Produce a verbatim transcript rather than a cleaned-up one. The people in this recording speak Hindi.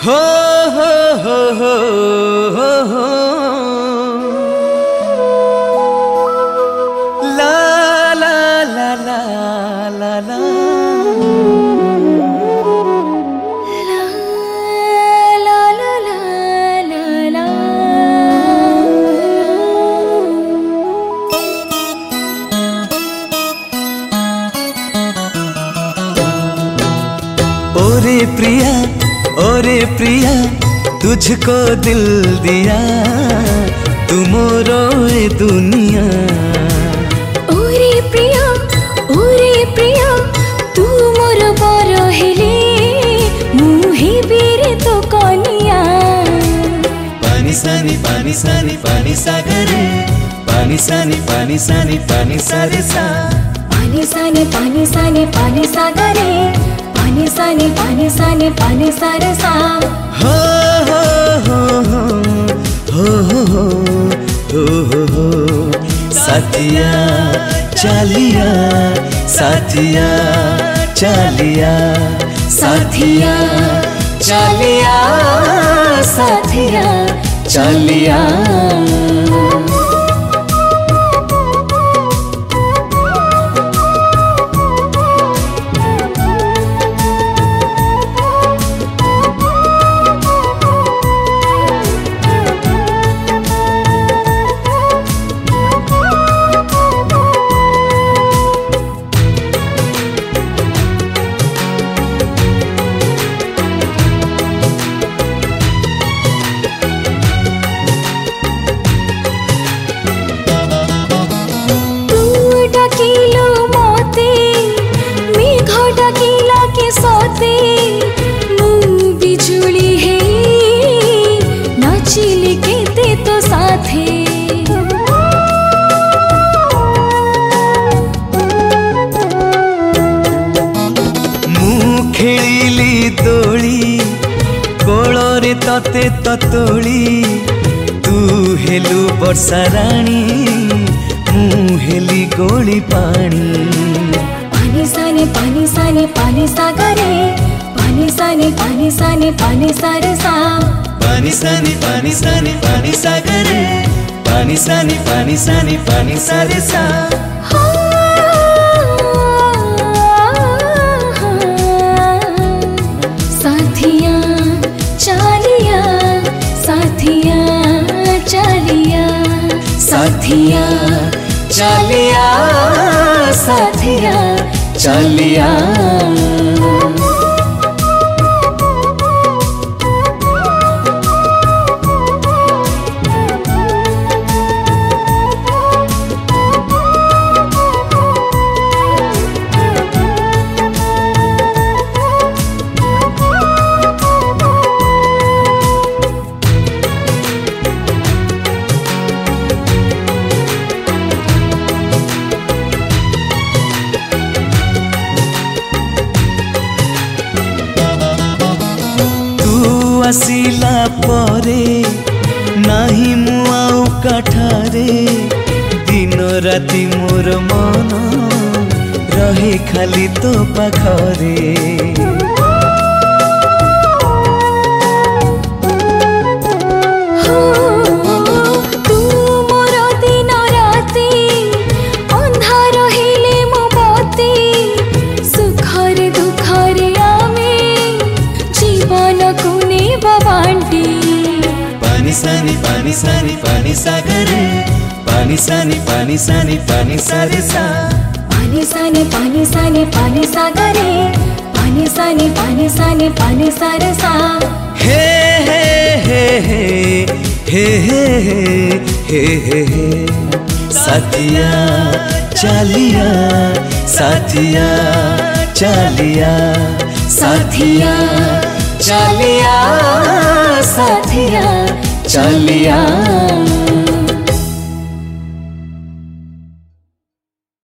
हो हो हो हो हो हो ला ला ला ला ला ला ओरे प्रिया ओरे प्रिया तुझको दिल दिया तू मोरो ए दुनिया। ओरे प्रिया ओरे प्रिया तू मोर बर हेले मुहे बेरे तो कनिया। पानी सानी पानी सानी पानी सागरे पानी सानी पानी सानी पानी सारे सा पानी सानी पानी सानी पानी सागरे पानी सानी पानी सानी पानी सारे सा। हो हो हो हो हो हो हो हो हो साथिया चालिया साथिया चालिया साथिया चालिया साथिया चालिया। खेली दोली कोଳରେ तते ततोली तू हेलु वर्षा रानी मु हेली गोली पानी। पानी सानी पानी सानी पानी सागरे पानी सानी पानी सानी पानी सारे सा पानी सानी पानी सानी पानी सागरे पानी सानी पानी सानी पानी सारे सा। साथिया चालिया साथिया चालिया साथिया चालिया साथिया चालिया। आसिला परे नाही मु आउ काठारे दिन राति मोर मन रहे खाली तो पाखरे। पानी सानी पानी सानी पानी सागरे पानी सानी पानी सानी पानी सारे सा पानी सानी पानी सानी पानी सागरे पानी सानी पानी सानी पानी सारे सा। हे हे हे हे हे हे हे हे साथिया चालिया साथिया चालिया साथिया चालिया साथिया चालिया।